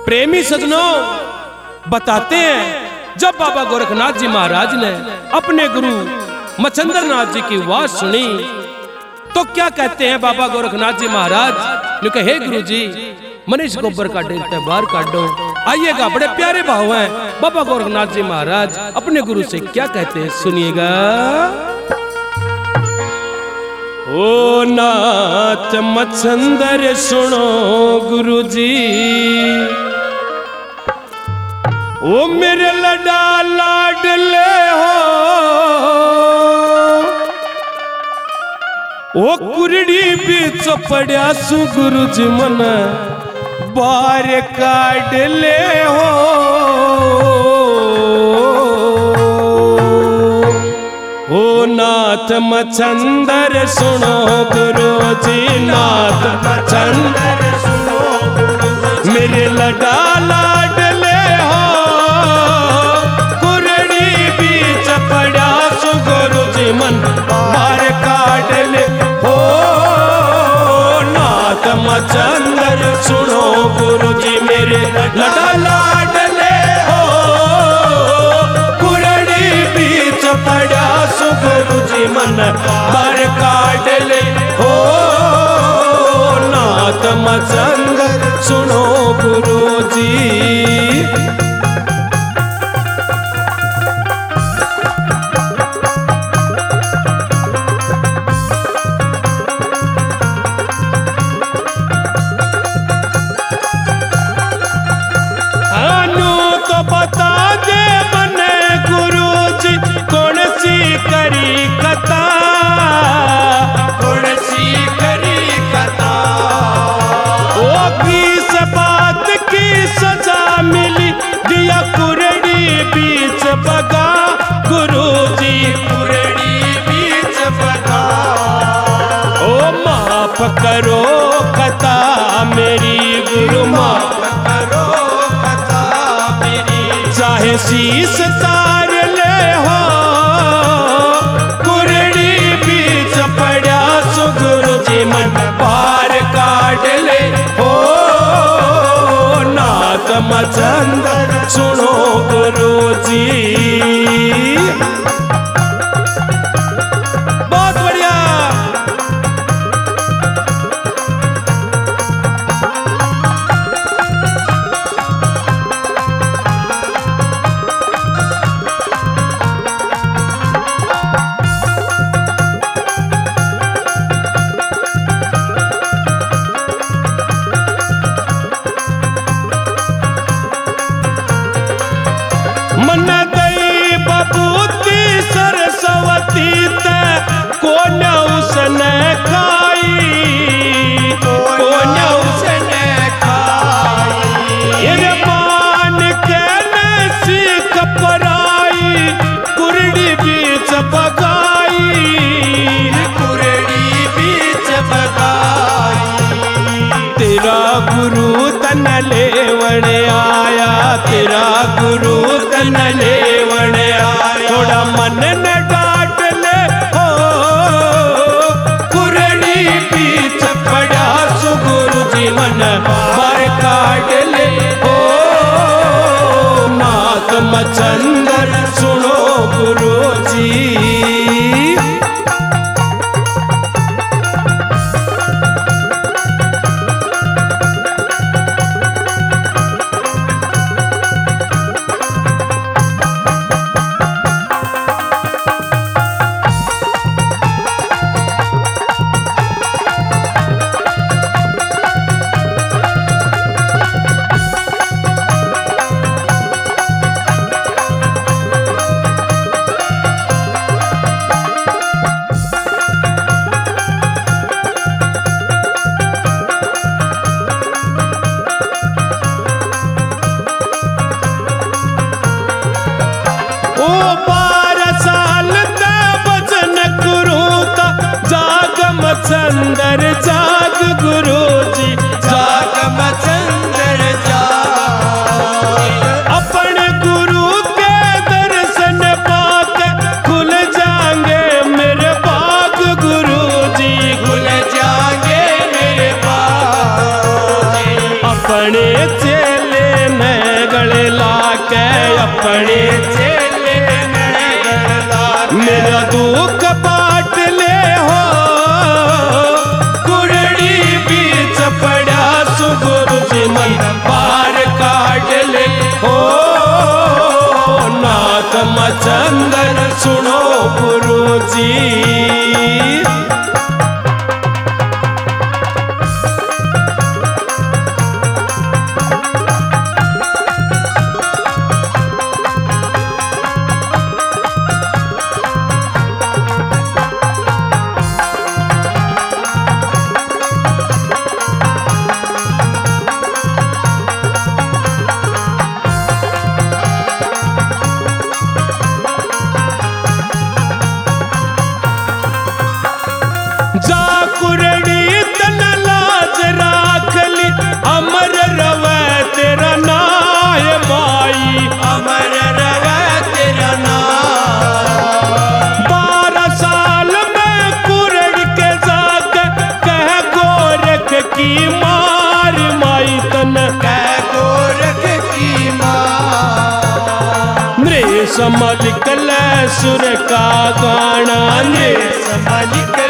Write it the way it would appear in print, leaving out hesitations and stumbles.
प्रेमी सजनों बताते हैं, जब बाबा गोरखनाथ जी महाराज ने अपने गुरु मच्छिंद्र नाथ जी की आवाज सुनी तो क्या कहते हैं बाबा गोरखनाथ जी महाराज ने कहा, हे गुरु जी मनीष गोबर का डेल्टा बाहर काटो। आइएगा, बड़े प्यारे भाव हैं। बाबा गोरखनाथ जी महाराज अपने गुरु से क्या कहते हैं, सुनिएगा। ओ नाथ मच्छिंद्र सुनो गुरु जी, ओ मेरे लडा लाडले हो, ओ कुरड़ी बीच पड़ा सु गुरु जी मन बार काट ले हो। ओ नाथ मच्छिंद्र सुनो गुरु जी, नाथ मच्छिंद्र सुनो मेरे लडा लाडले हो, कुरड़ी बीच पड़ा सु गुरु जी मन बार काट ले हो। नाथ मच्छिंद्र सुनो गुरु जी मेरे लडा लाडले हो, कुरड़ी बीच पड़ा सु गुरु जी मन बार काट ले हो। नाथ मच्छिंद्र सुनो गुरु जी। बता दे बने गुरु जी कौन सी करी कथा, कौन सी करी कथा, ओ किस बात की सजा मिली दिया कुरड़ी बीच बगा गुरु जी, कुरड़ी बीच बगा। ओ माफ करो कथा मेरी गुरु, माफ करो चाहे शीस तार ले हो, कुरड़ी बीच पड़ा सु गुरु जी मन पार काट ले हो। नाथ मच्छिंद्र सुनो गुरु जी। बहुत बढ़िया। मन दई बबूती सरस्वती ते कौन उसने खाई, कौन उसने खाई, ये मान के न सीख पराई, कुरड़ी बीच बगाई, कुरड़ी बीच बगाई। तेरा गुरु तन लेवण आया, तेरा गुरु तन लेवण आया, थोड़ा मन न डांट ले हो, कुरड़ी बीच पड़ा सु गुरु जी मन बार काट ले हो। नाथ मच्छिंद्र सुनो गुरु जी। मच्छिंद्र जाग गुरु जी, जाग मच्छिंद्र जाग, अपने गुरु के दर्शन पाके खुल जाएंगे मेरे बाग गुरु जी, खुल जाएंगे मेरे बाग। अपने चेले बड़े चेले मेरा दुख बांट ले हो कुरड़ी बीच पड़ा सुगुरु जी मन पार काट ले हो नाथ मचंदर सुनो गुरु जी। अमर रवे तेरा नाम है माई अमर रवे तेरा नाम 12 साल में कुरड़ के जाके कह गोरख की मार माई तन कह गोरख की मार नृ समलिक सुर का गाना नृ समलिक